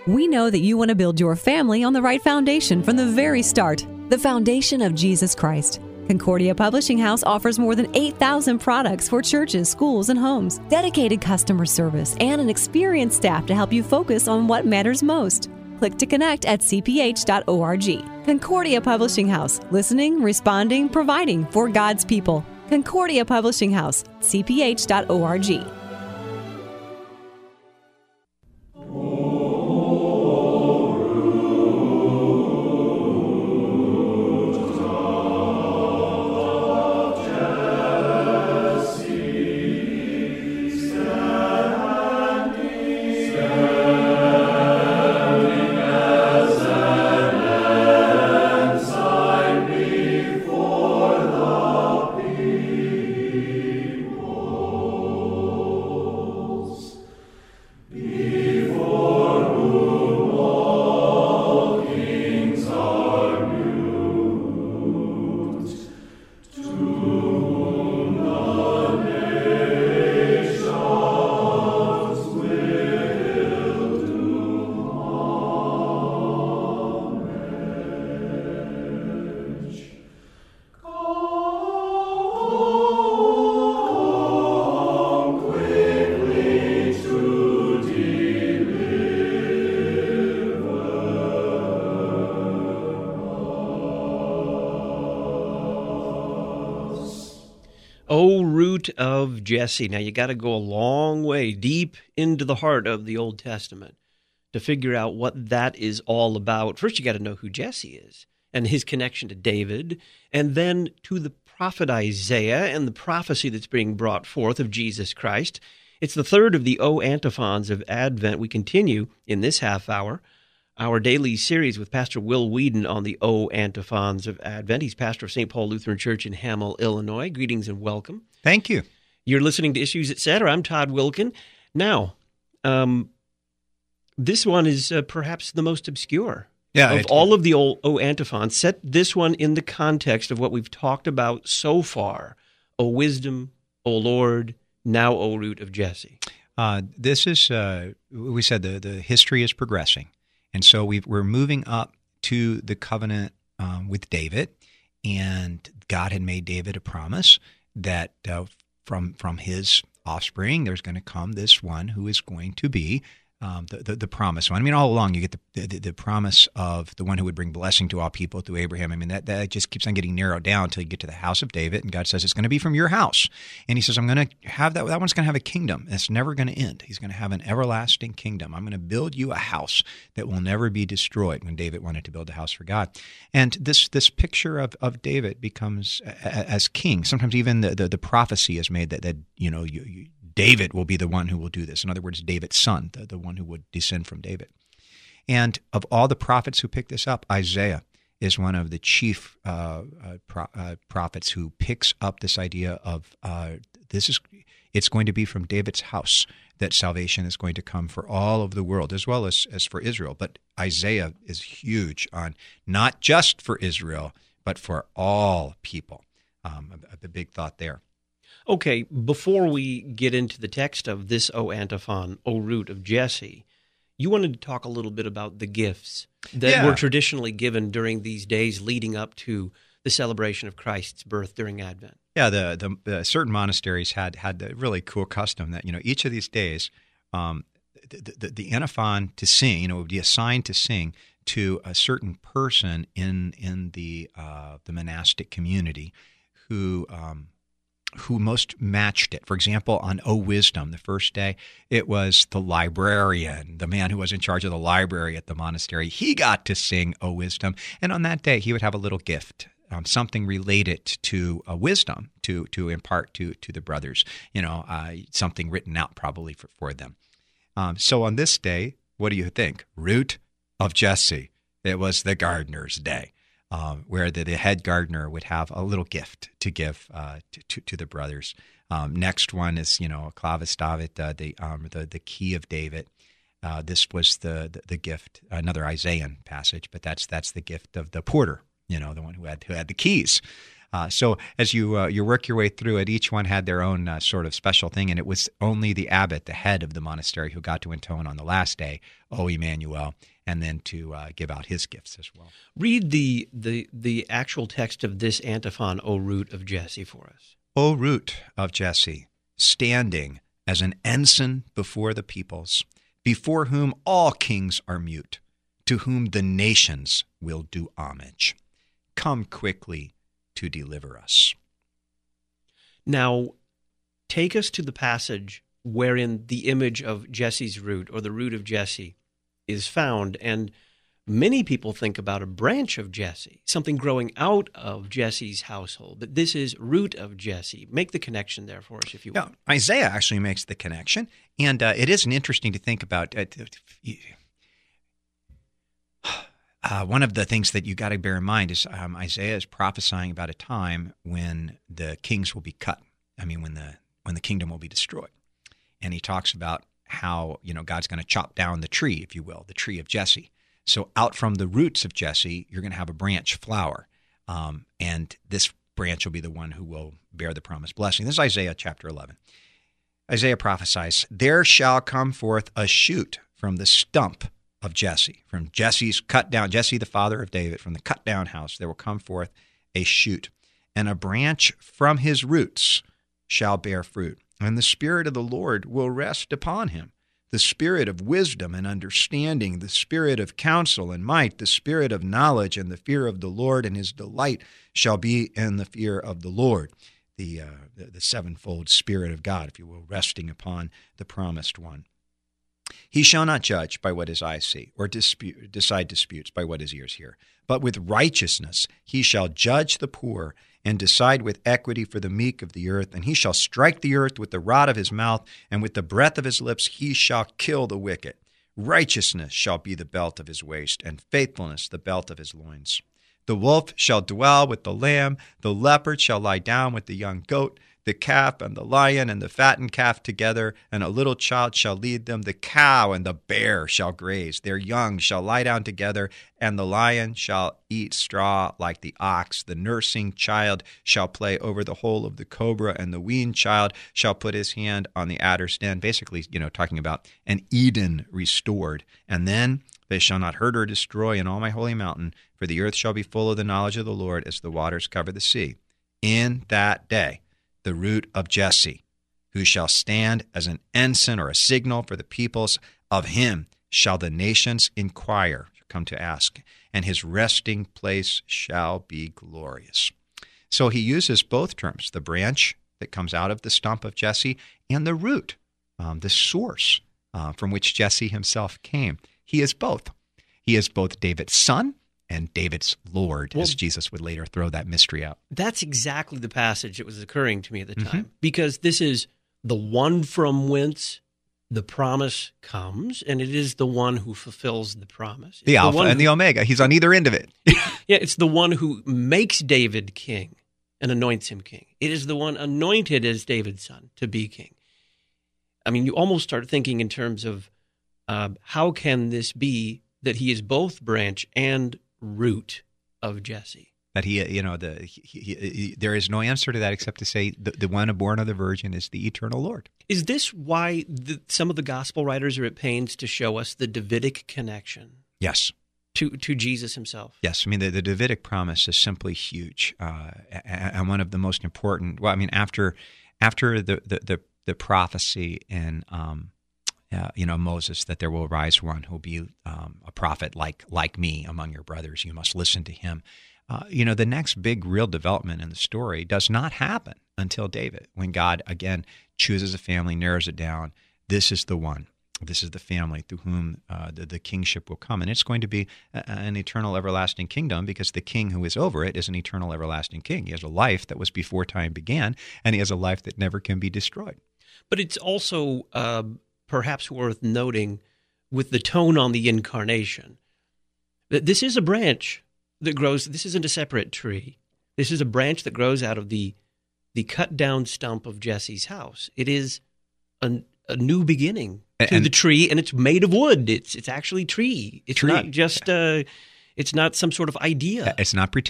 We know that you want to build your family on the right foundation from the very start, the foundation of Jesus Christ. Concordia Publishing House offers more than 8,000 products for churches, schools, and homes, dedicated customer service, and an experienced staff to help you focus on what matters most. Click to connect at cph.org. Concordia Publishing House, listening, responding, providing for God's people. Concordia Publishing House, cph.org. O root of Jesse. Now, you got to go a long way, deep into the heart of the Old Testament to figure out what that is all about. First, you got to know who Jesse is and his connection to David, and then to the prophet Isaiah and the prophecy that's being brought forth of Jesus Christ. It's the third of the O antiphons of Advent. We continue in this half hour our daily series with Pastor Will Whedon on the O antiphons of Advent. He's pastor of St. Paul Lutheran Church in Hamel, Illinois. Greetings and welcome. Thank you. You're listening to Issues Etc. I'm Todd Wilkin. Now, this one is perhaps the most obscure of all of the O antiphons. Set this one in the context of what we've talked about so far. O wisdom, O Lord, now O root of Jesse. This is, we said the history is progressing. And so we're moving up to the covenant with David, and God had made David a promise that from his offspring there's going to come this one who is going to be the promised one. I mean, all along you get the promise of the one who would bring blessing to all people through Abraham. I mean, that just keeps on getting narrowed down until you get to the house of David, and God says it's going to be from your house. And he says, I'm going to have that one's going to have a kingdom. It's never going to end. He's going to have an everlasting kingdom. I'm going to build you a house that will never be destroyed, when David wanted to build a house for God. And this picture of David becomes as king. Sometimes even the prophecy is made that David will be the one who will do this. In other words, David's son, the one who would descend from David. And of all the prophets who picked this up, Isaiah is one of the chief prophets who picks up this idea of it's going to be from David's house that salvation is going to come for all of the world, as well as for Israel. But Isaiah is huge on not just for Israel, but for all people. A big thought there. Okay, before we get into the text of this O antiphon, O root of Jesse, you wanted to talk a little bit about the gifts that were traditionally given during these days leading up to the celebration of Christ's birth during Advent. Yeah, the certain monasteries had the really cool custom that each of these days, the antiphon to sing, would be assigned to sing to a certain person in the monastic community who most matched it. For example, on O Wisdom, the first day, it was the librarian, the man who was in charge of the library at the monastery. He got to sing O Wisdom, and on that day, he would have a little gift, something related to wisdom to impart to the brothers, something written out probably for them. So on this day, what do you think? Root of Jesse. It was the gardener's day. Where the head gardener would have a little gift to give to the brothers. Next one is Clavis David, the key of David. This was the gift, another Isaiah passage, but that's the gift of the porter, the one who had the keys. So as you work your way through it, each one had their own sort of special thing, and it was only the abbot, the head of the monastery, who got to intone on the last day, O Emmanuel, and then to give out his gifts as well. Read the actual text of this antiphon, O root of Jesse, for us. O root of Jesse, standing as an ensign before the peoples, before whom all kings are mute, to whom the nations will do homage. Come quickly to deliver us. Now, take us to the passage wherein the image of Jesse's root, or the root of Jesse, is found, and many people think about a branch of Jesse, something growing out of Jesse's household, but this is root of Jesse. Make the connection there for us, if you will. Isaiah actually makes the connection, and it is interesting to think about. One of the things that you got to bear in mind is Isaiah is prophesying about a time when the kings will be cut. I mean, when the kingdom will be destroyed, and he talks about how God's going to chop down the tree, if you will, the tree of Jesse. So out from the roots of Jesse, you're going to have a branch flower, and this branch will be the one who will bear the promised blessing. This is Isaiah chapter 11. Isaiah prophesies, "There shall come forth a shoot from the stump of Jesse," from Jesse's cut down, Jesse the father of David, from the cut down house, there will come forth a shoot, and a branch from his roots shall bear fruit, and the Spirit of the Lord will rest upon him. The Spirit of wisdom and understanding, the Spirit of counsel and might, the Spirit of knowledge and the fear of the Lord, and his delight shall be in the fear of the Lord. The sevenfold Spirit of God, if you will, resting upon the promised one. He shall not judge by what his eyes see, or decide disputes by what his ears hear. But with righteousness he shall judge the poor, and decide with equity for the meek of the earth. And he shall strike the earth with the rod of his mouth, and with the breath of his lips he shall kill the wicked. Righteousness shall be the belt of his waist, and faithfulness the belt of his loins. The wolf shall dwell with the lamb, the leopard shall lie down with the young goat, the calf and the lion and the fattened calf together, and a little child shall lead them. The cow and the bear shall graze. Their young shall lie down together, and the lion shall eat straw like the ox. The nursing child shall play over the hole of the cobra, and the weaned child shall put his hand on the adder's den. Basically, talking about an Eden restored. And then they shall not hurt or destroy in all my holy mountain, for the earth shall be full of the knowledge of the Lord as the waters cover the sea. In that day, the root of Jesse, who shall stand as an ensign or a signal for the peoples, of him shall the nations inquire, come to ask, and his resting place shall be glorious. So he uses both terms, the branch that comes out of the stump of Jesse and the root, the source from which Jesse himself came. He is both. He is both David's son and David's Lord, as Jesus would later throw that mystery out. That's exactly the passage that was occurring to me at the time, because this is the one from whence the promise comes, and it is the one who fulfills the promise. It's the Alpha and the Omega. He's on either end of it. Yeah, it's the one who makes David king and anoints him king. It is the one anointed as David's son to be king. I mean, you almost start thinking in terms of how can this be that he is both branch and root of Jesse? That there is no answer to that except to say the one born of the Virgin is the eternal Lord. Is this why some of the gospel writers are at pains to show us the Davidic connection? Yes. To Jesus himself? Yes. I mean, the Davidic promise is simply huge, and one of the most important. Well, I mean, after the prophecy in Moses, that there will rise one who will be a prophet like me among your brothers. You must listen to him. The next big real development in the story does not happen until David, when God again chooses a family, narrows it down. This is the one. This is the family through whom the kingship will come. And it's going to be an eternal, everlasting kingdom, because the king who is over it is an eternal, everlasting king. He has a life that was before time began, and he has a life that never can be destroyed. But it's also perhaps worth noting, with the tone on the incarnation, that this is a branch that grows. This isn't a separate tree. This is a branch that grows out of the cut down stump of Jesse's house. It is a new beginning to the tree, and it's made of wood. It's actually tree. It's not just it's not some sort of idea. It's not pretend.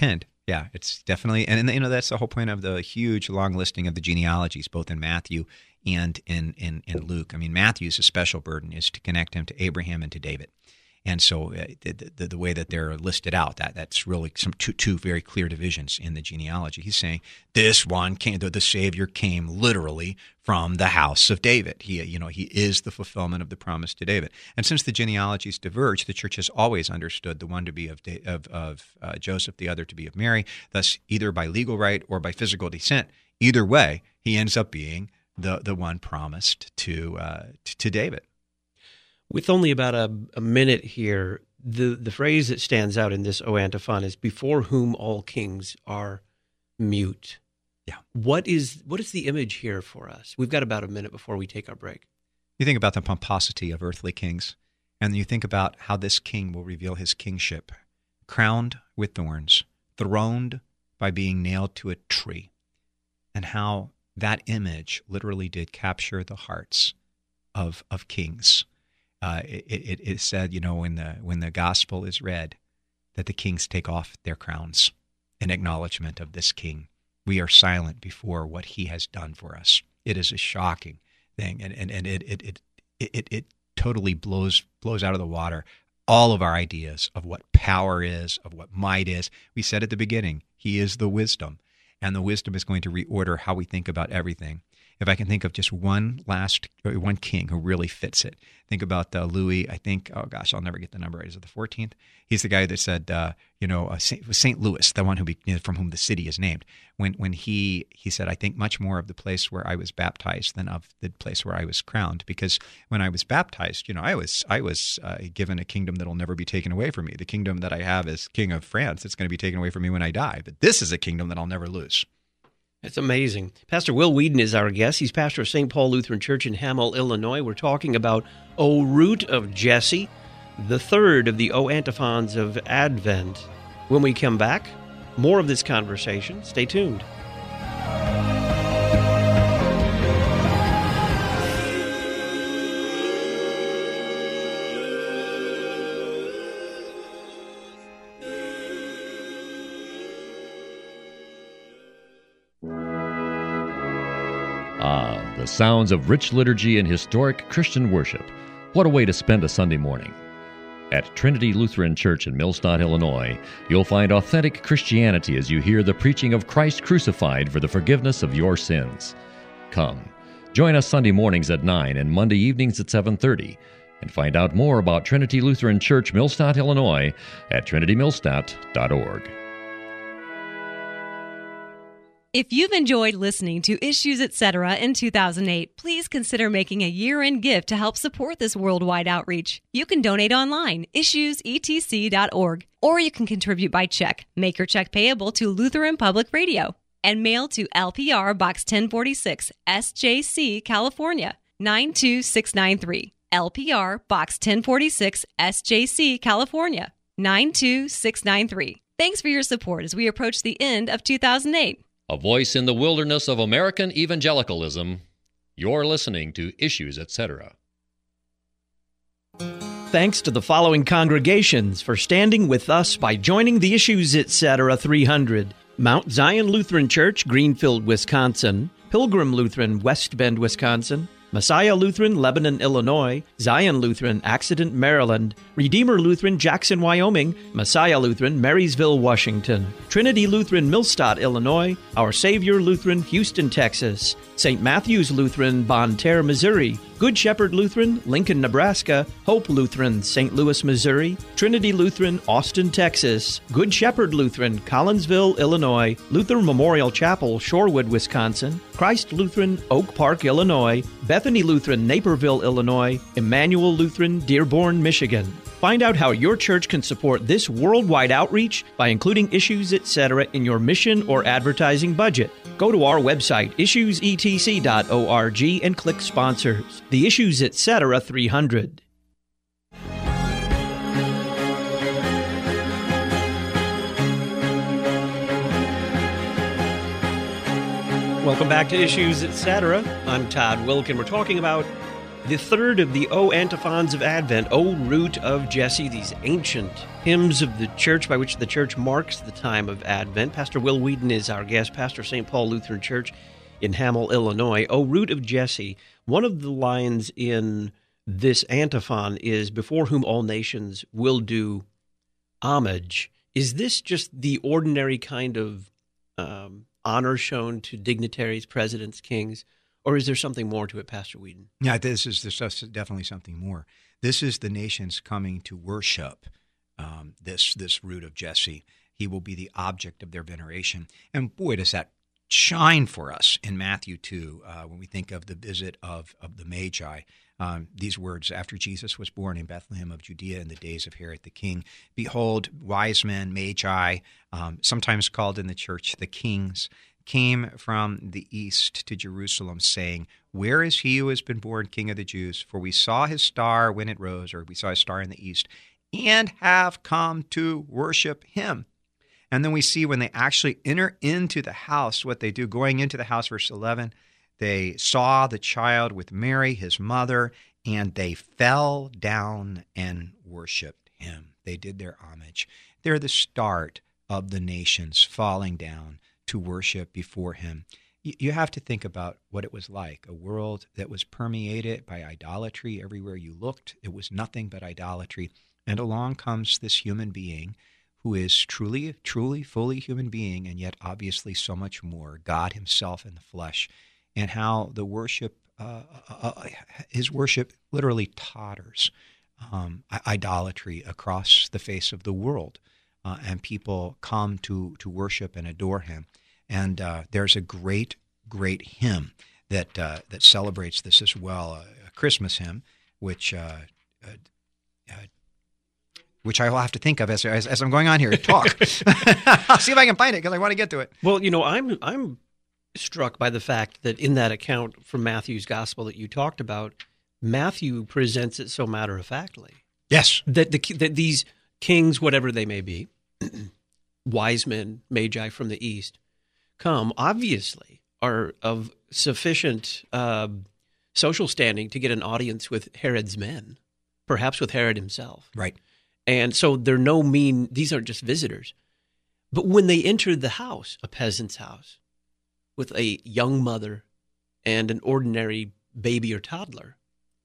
Yeah, it's definitely, and that's the whole point of the huge long listing of the genealogies, both in Matthew and in Luke. I mean, Matthew's a special burden is to connect him to Abraham and to David. And so the way that they're listed out, that's really two very clear divisions in the genealogy. He's saying this one came, the Savior came literally from the house of David. He is the fulfillment of the promise to David. And since the genealogies diverge, the church has always understood the one to be of Joseph, the other to be of Mary. Thus, either by legal right or by physical descent, either way, he ends up being the one promised to David. With only about a minute here, the phrase that stands out in this O antiphon is "before whom all kings are mute." Yeah. What is the image here for us? We've got about a minute before we take our break. You think about the pomposity of earthly kings, and you think about how this king will reveal his kingship, crowned with thorns, throned by being nailed to a tree, and how that image literally did capture the hearts of kings. It said, when the gospel is read, that the kings take off their crowns in acknowledgement of this king. We are silent before what he has done for us. It is a shocking thing, and it totally blows out of the water all of our ideas of what power is, of what might is. We said at the beginning, he is the wisdom, and the wisdom is going to reorder how we think about everything. If I can think of just one king who really fits it, think about Louis. I think, oh gosh, I'll never get the number right. Is it the 14th? He's the guy that said, St. Louis, the one from whom the city is named. When he said, I think much more of the place where I was baptized than of the place where I was crowned, because when I was baptized, I was given a kingdom that'll never be taken away from me. The kingdom that I have as King of France, it's going to be taken away from me when I die. But this is a kingdom that I'll never lose. It's amazing. Pastor Will Whedon is our guest. He's pastor of St. Paul Lutheran Church in Hamel, Illinois. We're talking about O Root of Jesse, the third of the O antiphons of Advent. When we come back, more of this conversation. Stay tuned. The sounds of rich liturgy and historic Christian worship. What a way to spend a Sunday morning. At Trinity Lutheran Church in Millstadt, Illinois, you'll find authentic Christianity as you hear the preaching of Christ crucified for the forgiveness of your sins. Come, join us Sunday mornings at 9 and Monday evenings at 7:30, and find out more about Trinity Lutheran Church, Millstadt, Illinois at trinitymillstadt.org. If you've enjoyed listening to Issues Etc. in 2008, please consider making a year-end gift to help support this worldwide outreach. You can donate online, issuesetc.org, or you can contribute by check. Make your check payable to Lutheran Public Radio and mail to LPR Box 1046, SJC, California, 92693. LPR Box 1046, SJC, California, 92693. Thanks for your support as we approach the end of 2008. A voice in the wilderness of American evangelicalism. You're listening to Issues Etc. Thanks to the following congregations for standing with us by joining the Issues Etc. 300. Mount Zion Lutheran Church, Greenfield, Wisconsin. Pilgrim Lutheran, West Bend, Wisconsin. Messiah Lutheran, Lebanon, Illinois. Zion Lutheran, Accident, Maryland. Redeemer Lutheran, Jackson, Wyoming. Messiah Lutheran, Marysville, Washington. Trinity Lutheran, Millstadt, Illinois. Our Savior Lutheran, Houston, Texas. St. Matthew's Lutheran, Bonne Terre, Missouri. Good Shepherd Lutheran, Lincoln, Nebraska. Hope Lutheran, St. Louis, Missouri. Trinity Lutheran, Austin, Texas. Good Shepherd Lutheran, Collinsville, Illinois. Luther Memorial Chapel, Shorewood, Wisconsin. Christ Lutheran, Oak Park, Illinois. Bethany Lutheran, Naperville, Illinois. Emmanuel Lutheran, Dearborn, Michigan. Find out how your church can support this worldwide outreach by including Issues Etc. in your mission or advertising budget. Go to our website, issuesetc.org, and click Sponsors. The Issues Etc. 300. Welcome back to Issues Etc. I'm Todd Wilkin. We're talking about The third of the O antiphons of Advent, O Root of Jesse, these ancient hymns of the church by which the church marks the time of Advent. Pastor Will Wheaton is our guest, pastor of St. Paul Lutheran Church in Hamel, Illinois. O Root of Jesse, one of the lines in this antiphon is, before whom all nations will do homage. Is this just the ordinary kind of honor shown to dignitaries, presidents, kings? Or is there something more to it, Pastor Wheaton? Yeah, there's definitely something more. This is the nations coming to worship this root of Jesse. He will be the object of their veneration. And boy, does that shine for us in Matthew 2 when we think of the visit of the Magi. These words, after Jesus was born in Bethlehem of Judea in the days of Herod the king, behold, wise men, Magi, sometimes called in the church the kings, came from the east to Jerusalem, saying, where is he who has been born King of the Jews? For we saw his star when it rose, or we saw his star in the east, and have come to worship him. And then we see when they actually enter into the house, what they do. Going into the house, verse 11, they saw the child with Mary, his mother, and they fell down and worshiped him. They did their homage. They're the start of the nations falling down to worship before him. You have to think about what it was like, a world that was permeated by idolatry. Everywhere you looked, it was nothing but idolatry. And along comes this human being who is truly, fully human being, and yet obviously so much more, God himself in the flesh, and how the worship, his worship literally totters idolatry across the face of the world. And people come to worship and adore him. And there's a great hymn that celebrates this as well, a Christmas hymn, which I will have to think of as I'm going on here to talk. I'll see if I can find it because I want to get to it. Well, I'm struck by the fact that in that account from Matthew's gospel that you talked about, Matthew presents it so matter-of-factly. Yes. That these kings, whatever they may be, wise men, Magi from the east, come, obviously, are of sufficient social standing to get an audience with Herod's men, perhaps with Herod himself. Right. And so they're these aren't just visitors. But when they entered the house, a peasant's house, with a young mother and an ordinary baby or toddler,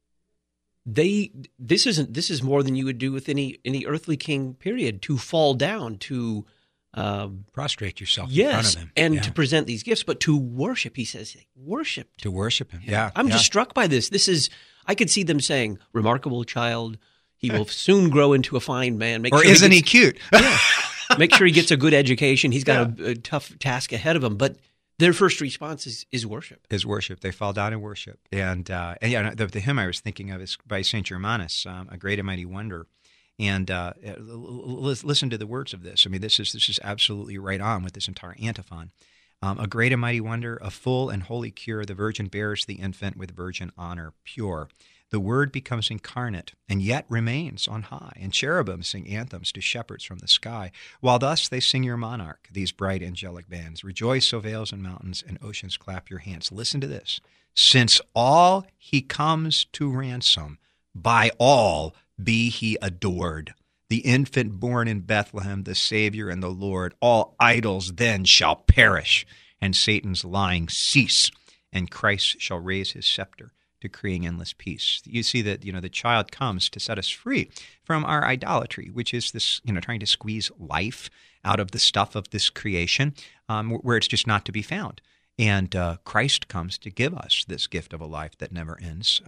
this is more than you would do with any earthly king, period, to fall down, to prostrate yourself in front of him. And to present these gifts, but to worship, he says, worship. To worship him, yeah. I'm just struck by this. I could see them saying, remarkable child, he will soon grow into a fine man. Isn't he cute? Yeah. Make sure he gets a good education. He's got a tough task ahead of him, but their first response is worship. Is worship. They fall down and worship. And the hymn I was thinking of is by St. Germanus, A Great and Mighty Wonder. And listen to the words of this. I mean, this is absolutely right on with this entire antiphon. A great and mighty wonder, a full and holy cure, the Virgin bears the infant with virgin honor pure. The Word becomes incarnate, and yet remains on high, and cherubim sing anthems to shepherds from the sky, while thus they sing your monarch, these bright angelic bands. Rejoice, O vales and mountains, and oceans clap your hands. Listen to this. Since all he comes to ransom, by all be he adored. The infant born in Bethlehem, the Savior and the Lord, all idols then shall perish, and Satan's lying cease, and Christ shall raise his scepter, decreeing endless peace. You see that, the child comes to set us free from our idolatry, which is this, trying to squeeze life out of the stuff of this creation, where it's just not to be found. And Christ comes to give us this gift of a life that never ends,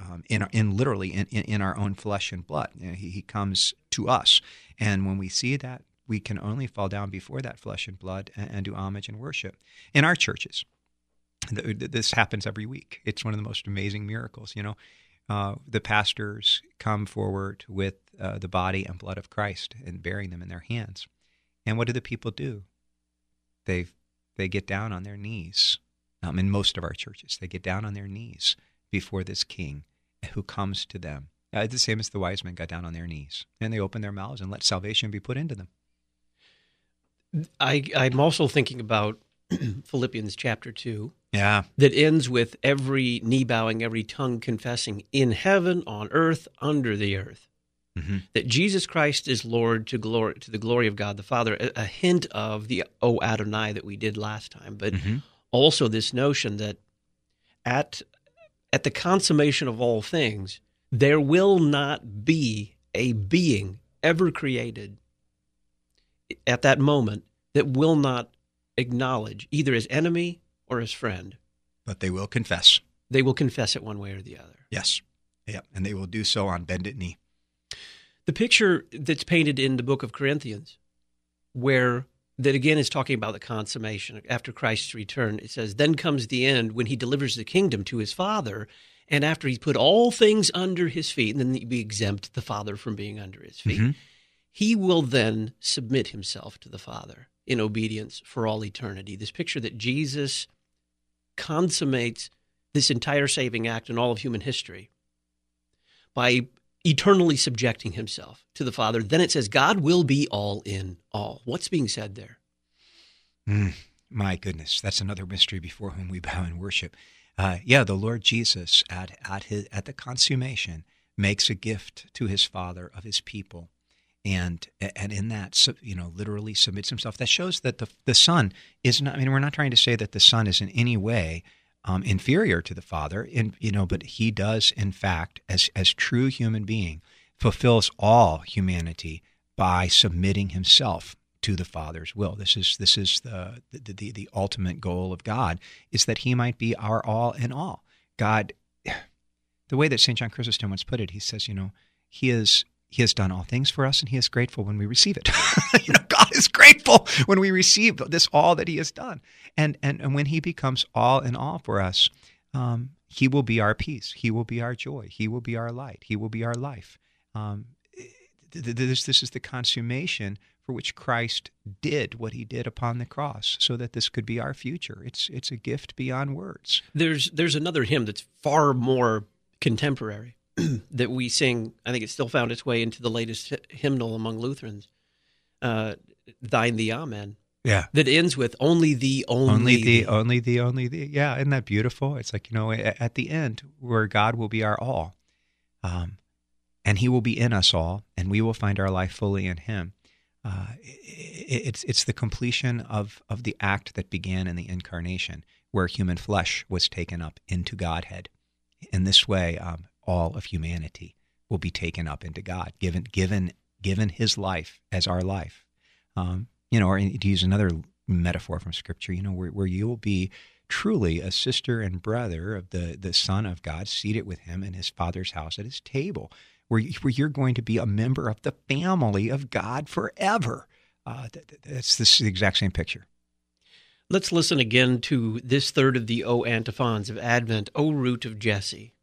in our own flesh and blood. He comes to us. And when we see that, we can only fall down before that flesh and blood and do homage and worship. In our churches, this happens every week. It's one of the most amazing miracles. The pastors come forward with the body and blood of Christ and bearing them in their hands. And what do the people do? They get down on their knees. In most of our churches, they get down on their knees before this King who comes to them. The same as the wise men got down on their knees, and they open their mouths and let salvation be put into them. I'm also thinking about Philippians chapter 2, Yeah. that ends with every knee bowing, every tongue confessing in heaven, on earth, under the earth, that Jesus Christ is Lord to the glory of God the Father, a hint of the O Adonai that we did last time, but also this notion that at the consummation of all things, there will not be a being ever created at that moment that will not acknowledge either his enemy or his friend. But they will confess. They will confess it one way or the other. Yes. Yeah. And they will do so on bended knee. The picture that's painted in the book of Corinthians, where that again is talking about the consummation after Christ's return, it says, then comes the end when he delivers the kingdom to his Father, and after he's put all things under his feet, and then he exempt the Father from being under his feet, he will then submit himself to the Father in obedience for all eternity. This picture that Jesus consummates this entire saving act in all of human history by eternally subjecting himself to the Father. Then it says God will be all in all. What's being said there? My goodness, that's another mystery before whom we bow in worship. The Lord Jesus at the consummation makes a gift to his Father of his people, and in that, literally submits himself. That shows that the Son is not. I mean, we're not trying to say that the Son is in any way inferior to the Father, but he does, in fact, as true human being, fulfills all humanity by submitting himself to the Father's will. This is the ultimate goal of God, is that he might be our all in all. God, the way that St. John Chrysostom once put it, he says, he has done all things for us, and he is grateful when we receive it. God is grateful when we receive this all that he has done. And when he becomes all in all for us, he will be our peace. He will be our joy. He will be our light. He will be our life. This is the consummation for which Christ did what he did upon the cross, so that this could be our future. It's a gift beyond words. There's another hymn that's far more contemporary that we sing. I think it still found its way into the latest hymnal among Lutherans, Thine the Amen. Yeah. That ends with only thee, only thee. Only thee, only thee. Yeah, isn't that beautiful? It's like, at the end, where God will be our all, and he will be in us all, and we will find our life fully in him. It's the completion of the act that began in the Incarnation, where human flesh was taken up into Godhead. In this way, all of humanity will be taken up into God, given his life as our life. Or to use another metaphor from Scripture, where you will be truly a sister and brother of the Son of God, seated with him in his Father's house at his table, where you're going to be a member of the family of God forever. This is the exact same picture. Let's listen again to this third of the O antiphons of Advent, O Root of Jesse.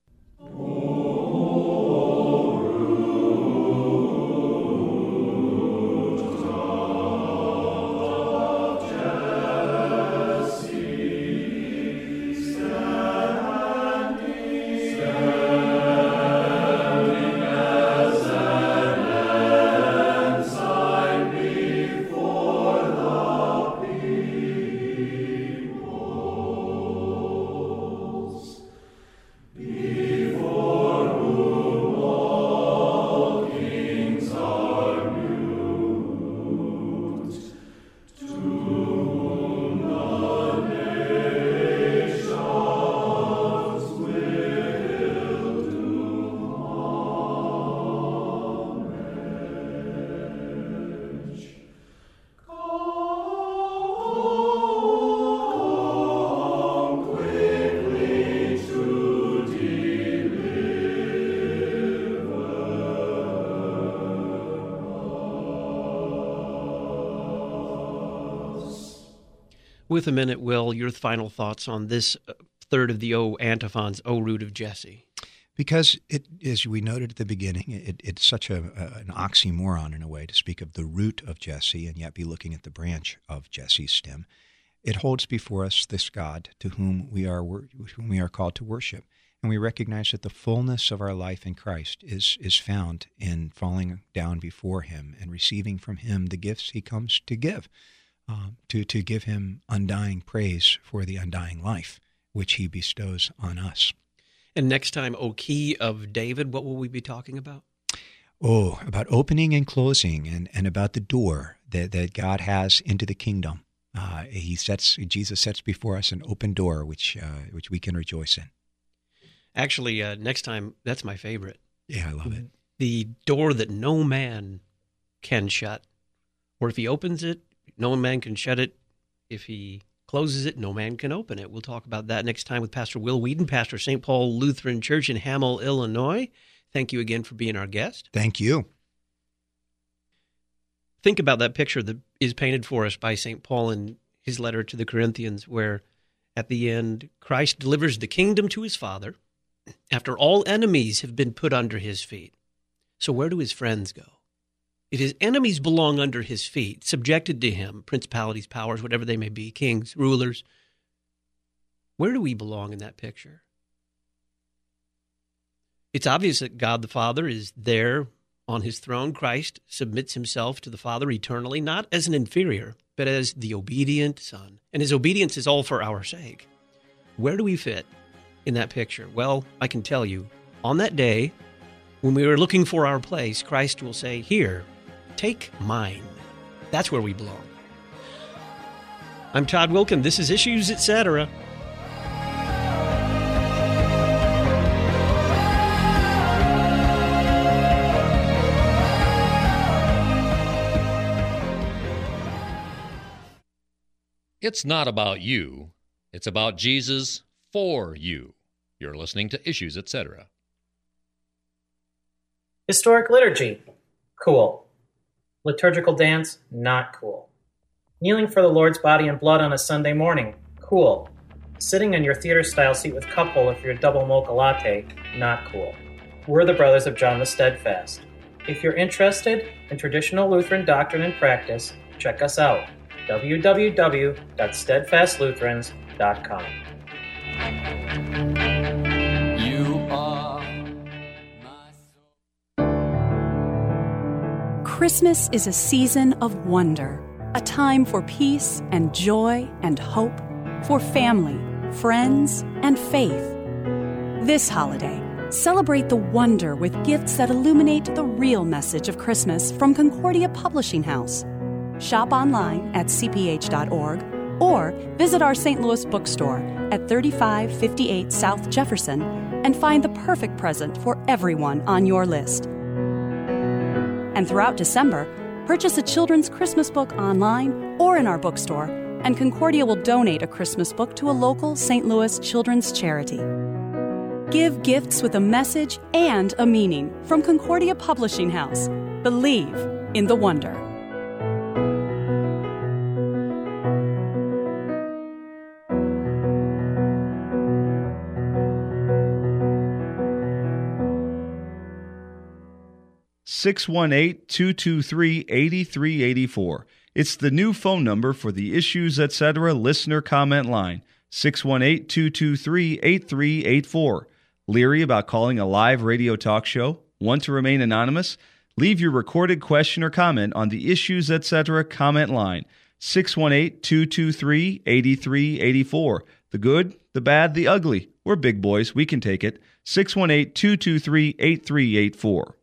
With a minute, Will, your final thoughts on this third of the O antiphons, O Root of Jesse. Because it, as we noted at the beginning, it's such an oxymoron in a way to speak of the root of Jesse and yet be looking at the branch of Jesse's stem. It holds before us this God to whom we are called to worship, and we recognize that the fullness of our life in Christ is found in falling down before him and receiving from him the gifts he comes to give. To give him undying praise for the undying life which he bestows on us. And next time, O Key of David, what will we be talking about? Oh, about opening and closing, and about the door that God has into the kingdom. Jesus sets before us an open door, which we can rejoice in. Actually, next time, that's my favorite. Yeah, I love it. The door that no man can shut. Or if he opens it, no man can shut it. If he closes it, no man can open it. We'll talk about that next time with Pastor Will Whedon, pastor St. Paul Lutheran Church in Hamel, Illinois. Thank you again for being our guest. Thank you. Think about that picture that is painted for us by St. Paul in his letter to the Corinthians, where at the end, Christ delivers the kingdom to his Father after all enemies have been put under his feet. So where do his friends go? If his enemies belong under his feet, subjected to him, principalities, powers, whatever they may be, kings, rulers, where do we belong in that picture? It's obvious that God the Father is there on his throne. Christ submits himself to the Father eternally, not as an inferior, but as the obedient Son. And his obedience is all for our sake. Where do we fit in that picture? Well, I can tell you, on that day, when we are looking for our place, Christ will say, "Here, take mine." That's where we belong. I'm Todd Wilkin. This is Issues, Etc. It's not about you. It's about Jesus for you. You're listening to Issues, Etc. Historic liturgy, cool. Liturgical dance, not cool. Kneeling for the Lord's body and blood on a Sunday morning, cool. Sitting in your theater-style seat with couple for your double mocha latte, not cool. We're the Brothers of John the Steadfast. If you're interested in traditional Lutheran doctrine and practice, check us out. www.steadfastlutherans.com. You are my soul. Christmas is a season of wonder, a time for peace and joy and hope, for family, friends, and faith. This holiday, celebrate the wonder with gifts that illuminate the real message of Christmas from Concordia Publishing House. Shop online at cph.org or visit our St. Louis bookstore at 3558 South Jefferson and find the perfect present for everyone on your list. And throughout December, purchase a children's Christmas book online or in our bookstore, and Concordia will donate a Christmas book to a local St. Louis children's charity. Give gifts with a message and a meaning from Concordia Publishing House. Believe in the wonder. (618-223-8384). It's the new phone number for the Issues Etc. listener comment line, 618-223-8384. Leery about calling a live radio talk show? Want to remain anonymous? Leave your recorded question or comment on the Issues Etc. comment line, 618-223-8384. The good, the bad, the ugly. We're big boys. We can take it. 618-223-8384.